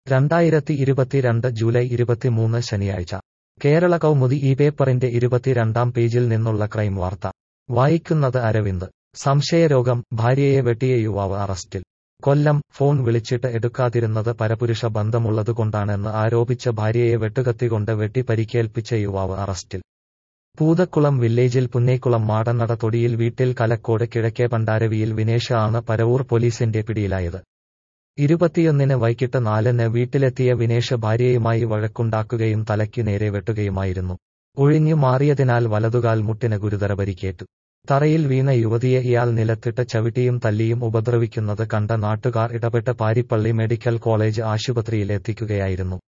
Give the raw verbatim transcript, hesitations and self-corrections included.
രണ്ടായിരത്തി ഇരുപത്തിരണ്ട് ജൂലൈ ഇരുപത്തിമൂന്ന് ശനിയാഴ്ച കേരള കൗമുദി ഈ പേപ്പറിന്റെ ഇരുപത്തിരണ്ടാം പേജിൽ നിന്നുള്ള ക്രൈം വാർത്ത വായിക്കുന്നത് അരവിന്ദ്. സംശയരോഗം, ഭാര്യയെ വെട്ടിയ യുവാവ് അറസ്റ്റിൽ. കൊല്ലം. ഫോൺ വിളിച്ചിട്ട് എടുക്കാതിരുന്നത് പരപുരുഷ ബന്ധമുള്ളതുകൊണ്ടാണെന്ന് ആരോപിച്ച് ഭാര്യയെ വെട്ടുകത്തികൊണ്ട് വെട്ടി പരിക്കേൽപ്പിച്ച യുവാവ് അറസ്റ്റിൽ. പൂതക്കുളം വില്ലേജിൽ പുന്നേക്കുളം മാടനട തൊടിയിൽ വീട്ടിൽ കലക്കോട് കിഴക്കേ പണ്ടാരവിയിൽ വിനേഷ് ആണ് പരവൂർ പോലീസിന്റെ പിടിയിലായത്. ഇരുപത്തിയൊന്നിന് വൈകിട്ട് നാലിന് വീട്ടിലെത്തിയ വിനേഷ് ഭാര്യയുമായി വഴക്കുണ്ടാക്കുകയും തലയ്ക്ക് നേരെ വെട്ടുകയുമായിരുന്നു. ഒഴിഞ്ഞു മാറിയതിനാൽ വലതുകാൽ മുട്ടിന് ഗുരുതര പരിക്കേറ്റു. തറയിൽ വീണ യുവതിയെ ഇയാൾ നിലത്തിട്ട് ചവിട്ടിയും തല്ലിയും ഉപദ്രവിക്കുന്നത് കണ്ട നാട്ടുകാർ ഇടപെട്ട് പാരിപ്പള്ളി മെഡിക്കൽ കോളേജ് ആശുപത്രിയിൽ എത്തിക്കുകയായിരുന്നു.